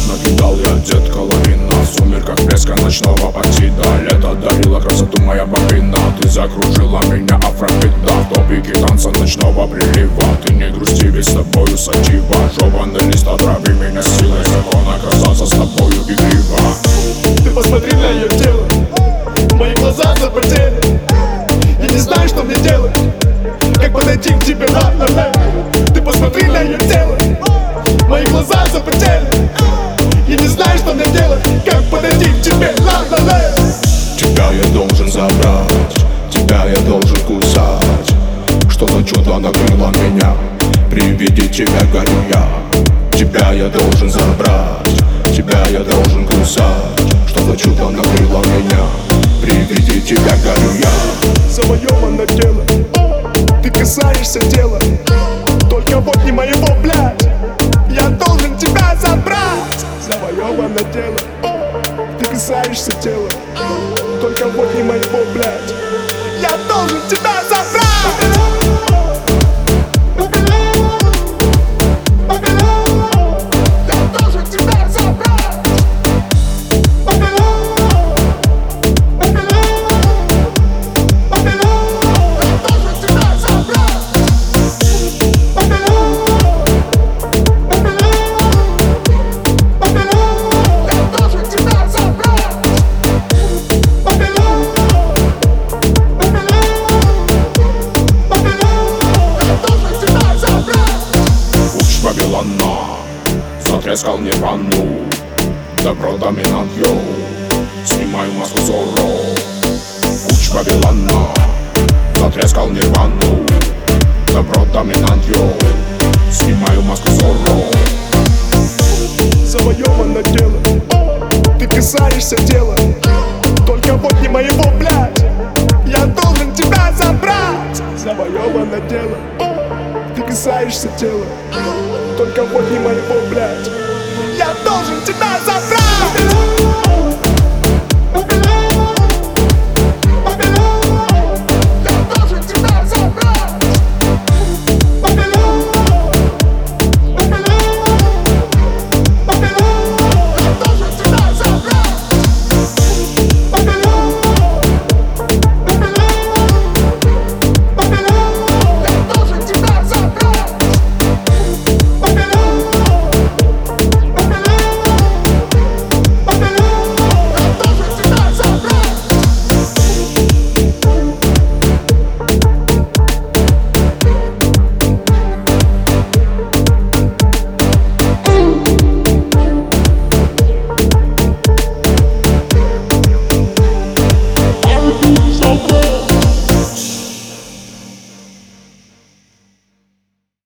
Накидал я, детка, лавина. В сумерках блеска ночного партида. Лето дарило красоту моя богина. Ты закружила меня, Афробита. В топике танца ночного прилива. Ты не грусти, ведь с тобою сатива. Жеванный лист, отрави меня силой. Как он оказался с тобою игриво. Ты посмотри на ее тело, мои глаза запотели. Я не знаю, что мне делать, как подойти к тебе, ла-ла-ла. Ты посмотри на ее тело, мои глаза запотели. Я не знаю, что мне делать, как подойти к тебе, ла-ла-ла. Тебя я должен забрать, тебя я должен кусать. Что-то чудо накрыло меня, при виде тебя горю я. Тебя я должен забрать, тебя я должен кусать. Что-то чудо накрыло меня, при виде тебя горю я. Завоевано тело, ты касаешься тела. Только вот не моего, блядь, я должен тебя забрать. Завоевано тело, ты касаешься тела. Только вот не моего, блядь, я должен тебя забрать. Затрескал нирвану, добро доминант, йоу. Снимаю маску Зорро, путь Вавилона. Затрескал нирвану, добро доминант, йоу. Снимаю маску Зорро. Завоевано тело, ты касаешься тела. Только вот не моего, блядь, я должен тебя забрать. Завоевано тело, ты касаешься тела. Только вот не моего, блядь, я должен тебя забрать.